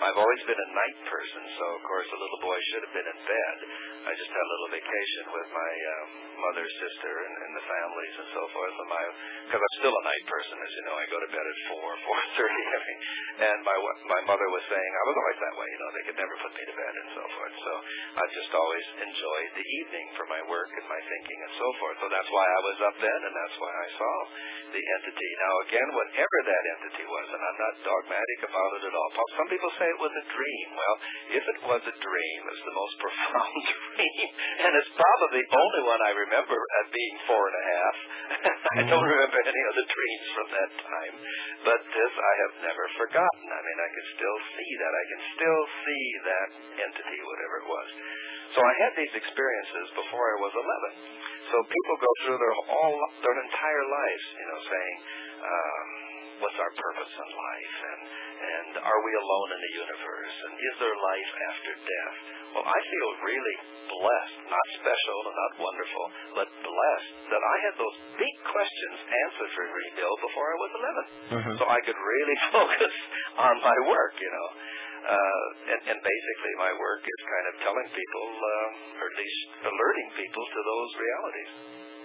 I've always been a night person, so of course the little boy should have been in bed. I just had a little vacation with my um, mother, sister, and, and the families and so forth. And my, because I'm still a night person, as you know, I go to bed at four, four thirty. I mean, and my my mother was saying I was always that way. You know, they could never put me to bed and so forth. So I just always enjoyed the evening for my work and my thinking and so forth. So that's why I was up then, and that's why I saw the entity. Now again, whatever that entity was, and I'm not dogmatic about it at all. Some people say it was a dream. Well, if it was a dream, it's the most profound dream, and it's probably the only one I remember as being four and a half. I don't remember any other dreams from that time, but this I have never forgotten. I mean, I can still see that. I can still see that entity, whatever it was. So I had these experiences before I was eleven. So people go through their all their entire lives, you know, saying, um, what's our purpose in life, and and are we alone in the universe, and is there life after death? Well, I feel really blessed, not special and not wonderful, but blessed that I had those big questions answered for me, Bill, before I was eleven. Mm-hmm. So I could really focus on my work, you know. Uh, and, and basically my work is kind of telling people, uh, or at least alerting people to those realities.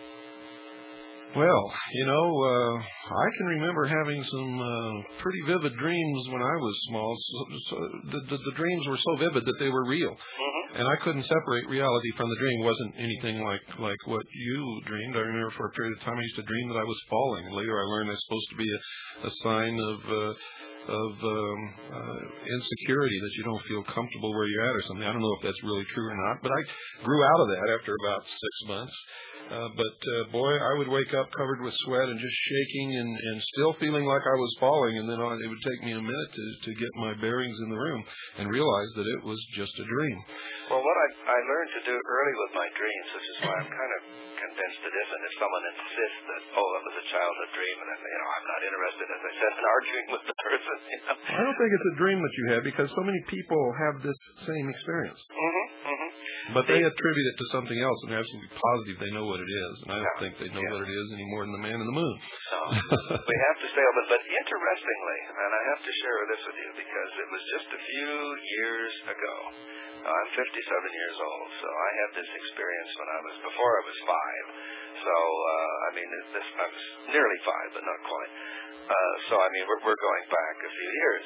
Well, you know, uh, I can remember having some uh, pretty vivid dreams when I was small. So, so the, the, the dreams were so vivid that they were real. Mm-hmm. And I couldn't separate reality from the dream. It wasn't anything like, like what you dreamed. I remember for a period of time I used to dream that I was falling. Later I learned that's supposed to be a, a sign of uh, of um, uh, insecurity, that you don't feel comfortable where you're at or something. I don't know if that's really true or not, but I grew out of that after about six months. Uh, but, uh, boy, I would wake up covered with sweat and just shaking and, and still feeling like I was falling. And then it would take me a minute to, to get my bearings in the room and realize that it was just a dream. Well, what I, I learned to do early with my dreams, which is why I'm kind of convinced it isn't, if someone insists that, oh, that was a childhood dream, and then, you know, I'm not interested, as I said, in arguing with the person, you know. I don't think it's a dream that you had, because so many people have this same experience. Mm-hmm, mm-hmm. But they attribute it to something else, and they're absolutely positive they know what it is. And I don't yeah, think they know yeah. what it is any more than the man in the moon. No, we have to stay open. But interestingly, and I have to share this with you, because it was just a few years ago. Now, I'm fifty-seven years old, so I had this experience when I was, before I was five. So, uh, I mean, this, I was nearly five, but not quite. Uh, so, I mean, we're, we're going back a few years.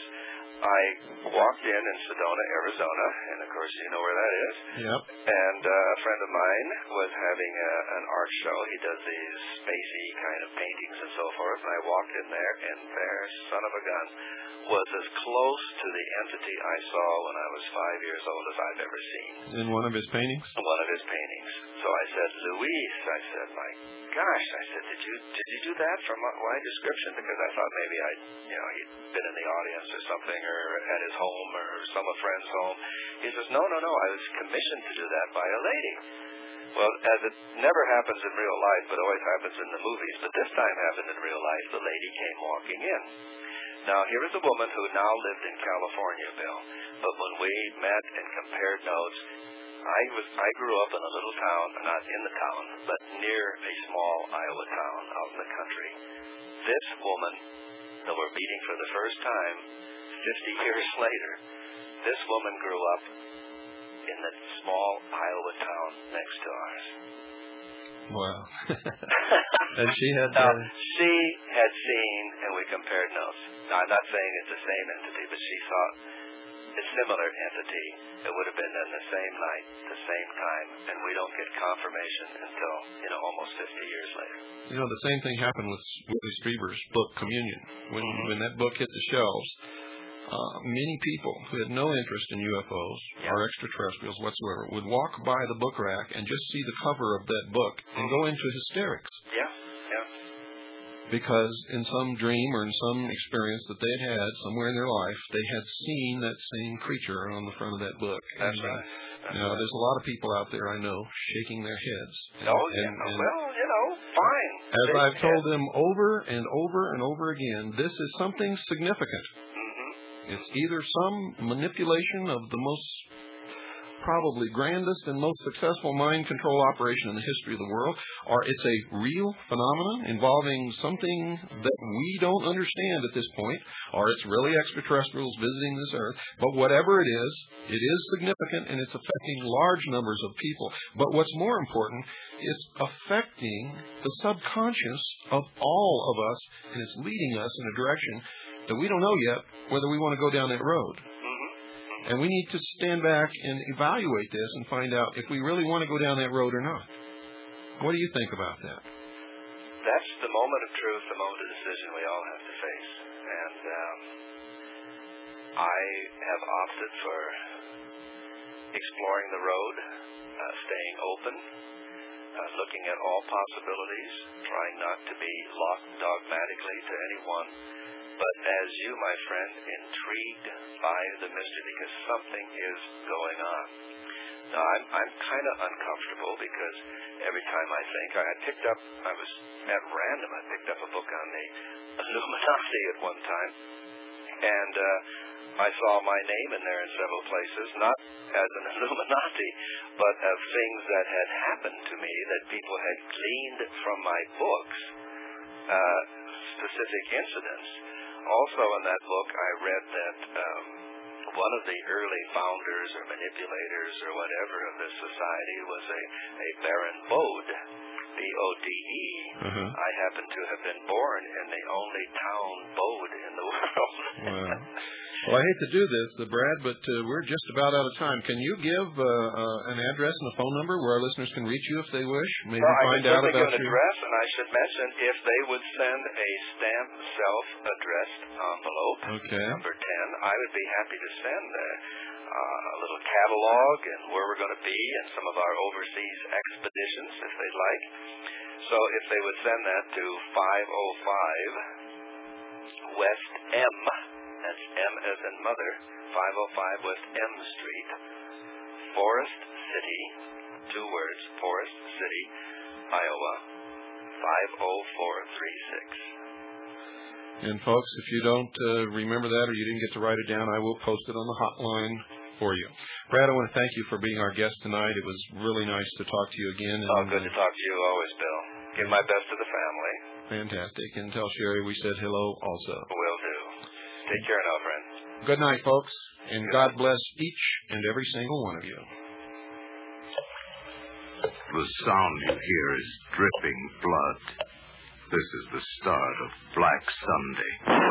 I walked in in Sedona, Arizona, and of course you know where that is. Yep. And uh, a friend of mine was having a, an art show. He does these spacey kind of paintings and so forth. And I walked in there, and there, son of a gun, was as close to the entity I saw when I was five years old as I've ever seen. In one of his paintings? One of his paintings. So I said, Luis, I said, my gosh, I said, did you did you do that from my description? Because I thought maybe I, you know, he'd been in the audience or something, or at his home, or some a friend's home. He says, no, no, no, I was commissioned to do that by a lady. Well, as it never happens in real life, but always happens in the movies, but this time happened in real life, the lady came walking in. Now, here is a woman who now lived in California, Bill, but when we met and compared notes, I was I grew up in a little town, not in the town, but near a small Iowa town out in the country. This woman that we're meeting for the first time, fifty years later, this woman grew up in the small Iowa town next to ours. Wow. And she had... Now, uh... she had seen, and we compared notes. Now, I'm not saying it's the same entity, but she thought a similar entity. It would have been in the same night, the same time, and we don't get confirmation until, you know, almost fifty years later. You know, the same thing happened with Willie Strieber's book, Communion. When, mm-hmm. when that book hit the shelves, uh, many people who had no interest in U F Os yeah. or extraterrestrials whatsoever would walk by the book rack and just see the cover of that book and go into hysterics. Yeah, yeah. Because in some dream or in some experience that they had had somewhere in their life, they had seen that same creature on the front of that book. That's and, right. Uh, That's you know, right. the's a lot of people out there I know shaking their heads. And, oh, yeah. And, and well, you know, fine. As they, I've told them over and over and over again, this is something significant. Mm-hmm. It's either some manipulation of the most probably grandest and most successful mind control operation in the history of the world, or it's a real phenomenon involving something that we don't understand at this point, or it's really extraterrestrials visiting this Earth. But whatever it is, it is significant, and it's affecting large numbers of people. But what's more important, it's affecting the subconscious of all of us, and it's leading us in a direction that we don't know yet whether we want to go down that road. And we need to stand back and evaluate this and find out if we really want to go down that road or not. What do you think about that? That's the moment of truth, the moment of decision we all have to face. And um, I have opted for exploring the road, uh, staying open, uh, looking at all possibilities, trying not to be locked dogmatically to any one, but as you, my friend, intrigued by the mystery because something is going on. Now, I'm, I'm kind of uncomfortable because every time I think, I picked up, I was at random, I picked up a book on the Illuminati at one time, and uh, I saw my name in there in several places, not as an Illuminati, but of things that had happened to me that people had gleaned from my books, uh, specific incidents. Also in that book, I read that um, one of the early founders or manipulators or whatever of this society was a, a Baron Bode, B O D E. Uh-huh. I happen to have been born in the only town Bode in the world. Wow. Well, I hate to do this, uh, Brad, but uh, we're just about out of time. Can you give uh, uh, an address and a phone number where our listeners can reach you if they wish? Maybe well, find I out can about give an you. address, and I should mention if they would send a stamped self-addressed envelope, Okay. number ten, I would be happy to send a, uh, a little catalog and where we're going to be and some of our overseas expeditions if they'd like. So if they would send that to five oh five West M, that's M as in mother, five oh five West M Street, Forest City, two words, Forest City, Iowa, five oh four three six. And folks, if you don't uh, remember that or you didn't get to write it down, I will post it on the hotline for you. Brad, I want to thank you for being our guest tonight. It was really nice to talk to you again. And, oh, good to talk to you always, Bill. Give my best to the family. Fantastic. And tell Sherry we said hello also. Will do. Take care now, friend. Good night, folks, and God bless each and every single one of you. The sound you hear is dripping blood. This is the start of Black Sunday.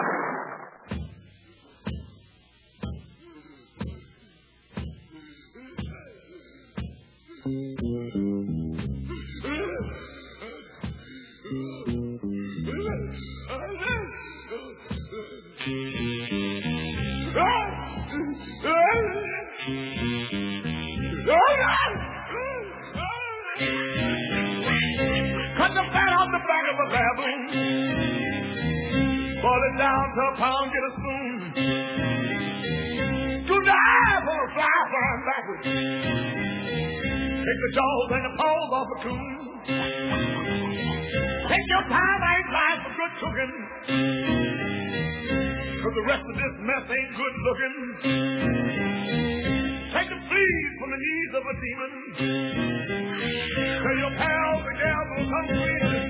Cut the fat off the back of a baboon. Boil it down to a pound, get a spoon. Do the eye for a fly flying backwards. Take the jaws and the paws off a coon. Take your time, I ain't lying for good cooking. Cause the rest of this mess ain't good looking. Take the fleas from the knees of a demon. Tell your pals the gals will come in.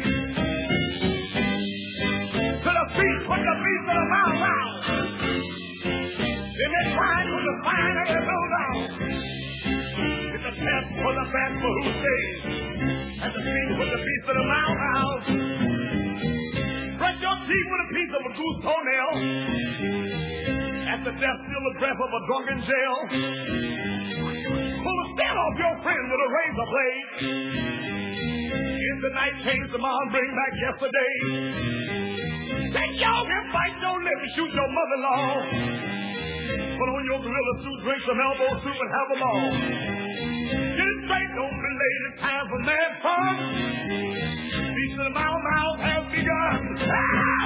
To the feet, put the beast of the mouth out. Then they find with the fine of their low down. It's a test for the best for who stays. At the feet, put the beast of the mouth out. Brush your teeth with a piece of a goose toenail. At the death, still the breath of a drunken jail. Pull the skin off your friend with a razor blade. In the night, change the mom, bring back yesterday. Take your and bite your lip and shoot your mother-in-law. Put on your gorilla suit, drink some elbow soup, and have them all. Get it straight, don't be late, it's time for mad fun. Beast of the mouth, mouth has begun. Ah!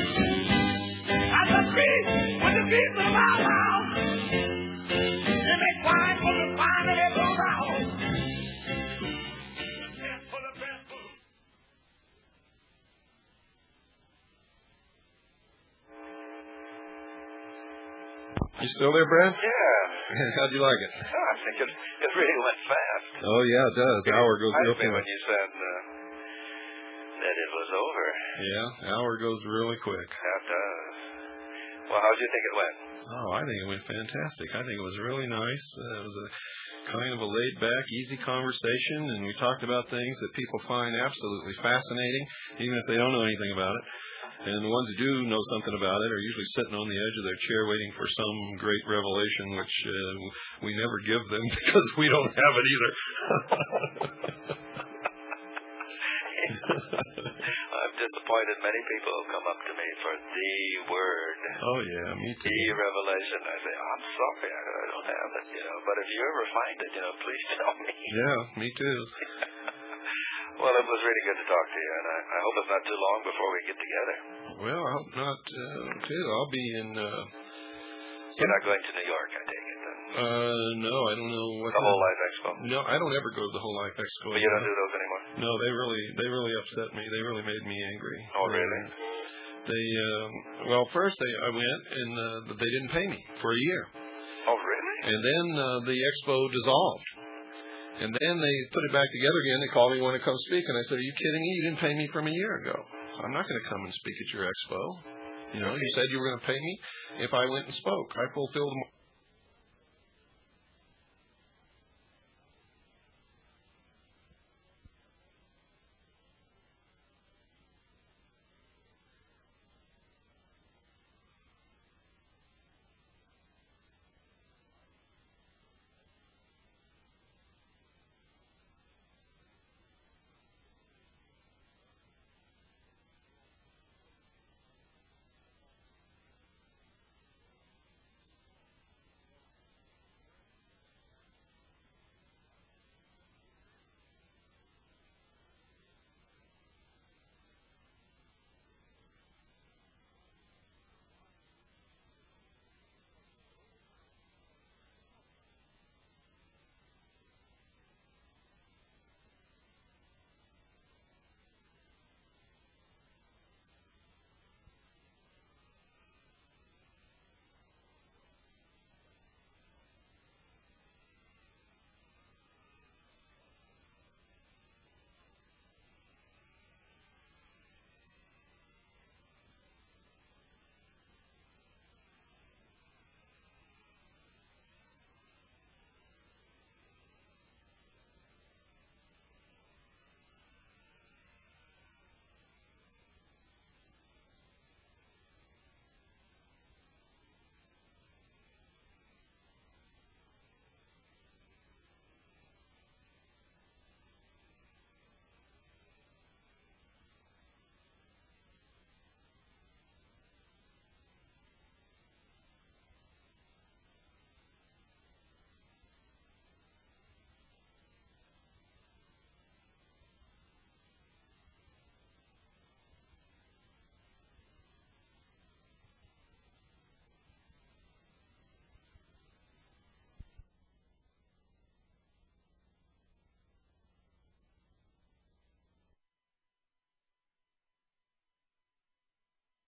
At the beast, with the beast of the mouth, mouth. They make wine for the fine of their goes out. For the best food. You still there, Brad? Yeah. How'd you like it? Oh, I think it, it really went fast. Oh, yeah, it does. The hour goes real quick. When you said uh, that it was over. Yeah, the hour goes really quick. That does. Well, how did you think it went? Oh, I think it went fantastic. I think it was really nice. Uh, it was a kind of a laid-back, easy conversation, and we talked about things that people find absolutely fascinating, even if they don't know anything about it. And the ones who do know something about it are usually sitting on the edge of their chair waiting for some great revelation, which uh, we never give them because we don't have it either. I'm disappointed. Many people come up to me for the word. Oh, yeah, me too. The revelation. I say, oh, I'm sorry, I I don't have it, you know. But if you ever find it, you know, please tell me. Yeah, me too. Well, it was really good to talk to you, and I, I hope it's not too long before we get together. Well, I hope not, uh, too. I'll be in... Uh, You're not going to New York, I take it, then? Uh, no, I don't know what... The Whole Life Expo? No, I don't ever go to the Whole Life Expo. But you don't do those anymore? No, they really they really upset me. They really made me angry. Oh, really? Uh, they, um, well, first they, I went, and uh, they didn't pay me for a year. Oh, really? And then uh, the expo dissolved. And then they put it back together again. They called me, want to come speak. And I said, are you kidding me? You didn't pay me from a year ago. I'm not going to come and speak at your expo. You know, you said you were going to pay me if I went and spoke. I fulfilled